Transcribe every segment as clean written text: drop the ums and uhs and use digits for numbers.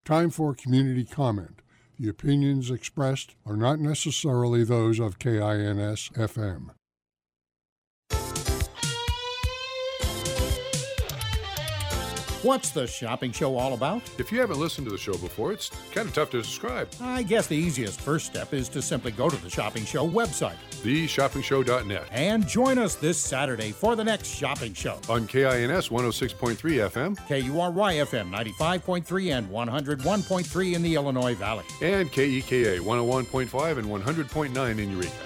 Time for community comment. The opinions expressed are not necessarily those of KINS-FM. What's the shopping show all about? If you haven't listened to the show before, it's kind of tough to describe. I guess the easiest first step is to simply go to the Shopping Show website, theshoppingshow.net, and join us this Saturday for the next shopping show. On KINS 106.3 FM, KURY FM 95.3 and 101.3 in the Illinois Valley, and KEKA 101.5 and 100.9 in Eureka.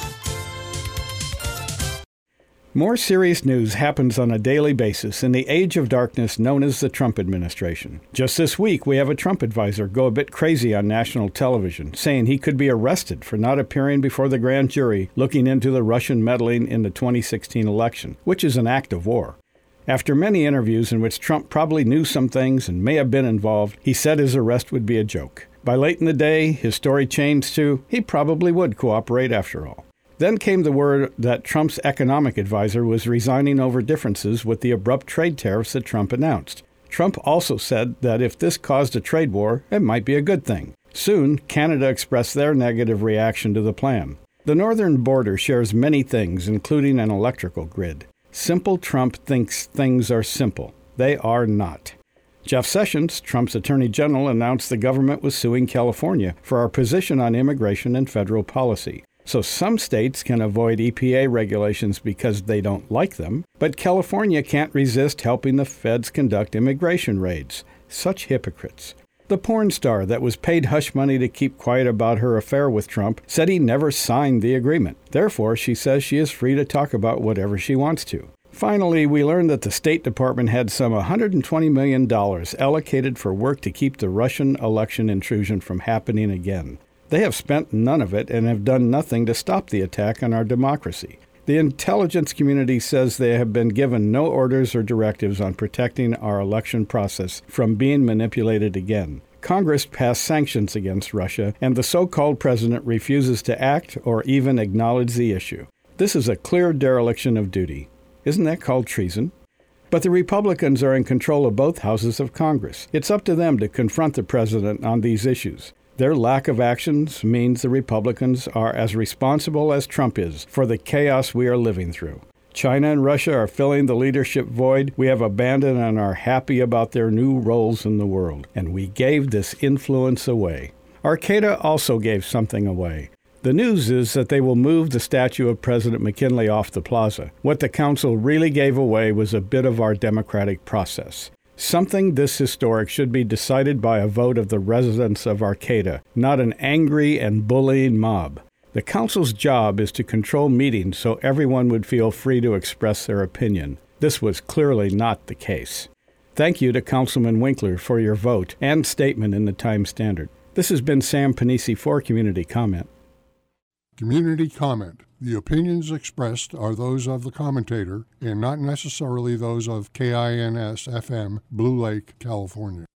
More serious news happens on a daily basis in the age of darkness known as the Trump administration. Just this week, we have a Trump advisor go a bit crazy on national television, saying he could be arrested for not appearing before the grand jury looking into the Russian meddling in the 2016 election, which is an act of war. After many interviews in which Trump probably knew some things and may have been involved, he said his arrest would be a joke. By late in the day, his story changed to he probably would cooperate after all. Then came the word that Trump's economic advisor was resigning over differences with the abrupt trade tariffs that Trump announced. Trump also said that if this caused a trade war, it might be a good thing. Soon, Canada expressed their negative reaction to the plan. The northern border shares many things, including an electrical grid. Simple Trump thinks things are simple. They are not. Jeff Sessions, Trump's attorney general, announced the government was suing California for our position on immigration and federal policy. So some states can avoid EPA regulations because they don't like them, but California can't resist helping the feds conduct immigration raids. Such hypocrites. The porn star that was paid hush money to keep quiet about her affair with Trump said he never signed the agreement. Therefore, she says she is free to talk about whatever she wants to. Finally, we learned that the State Department had some $120 million allocated for work to keep the Russian election intrusion from happening again. They have spent none of it and have done nothing to stop the attack on our democracy. The intelligence community says they have been given no orders or directives on protecting our election process from being manipulated again. Congress passed sanctions against Russia, and the so-called president refuses to act or even acknowledge the issue. This is a clear dereliction of duty. Isn't that called treason? But the Republicans are in control of both houses of Congress. It's up to them to confront the president on these issues. Their lack of actions means the Republicans are as responsible as Trump is for the chaos we are living through. China and Russia are filling the leadership void we have abandoned and are happy about their new roles in the world. And we gave this influence away. Arcata also gave something away. The news is that they will move the statue of President McKinley off the plaza. What the council really gave away was a bit of our democratic process. Something this historic should be decided by a vote of the residents of Arcata, not an angry and bullying mob. The council's job is to control meetings so everyone would feel free to express their opinion. This was clearly not the case. Thank you to Councilman Winkler for your vote and statement in the Times-Standard. This has been Sam Panisi for Community Comment. Community comment. The opinions expressed are those of the commentator and not necessarily those of KINS-FM, Blue Lake, California.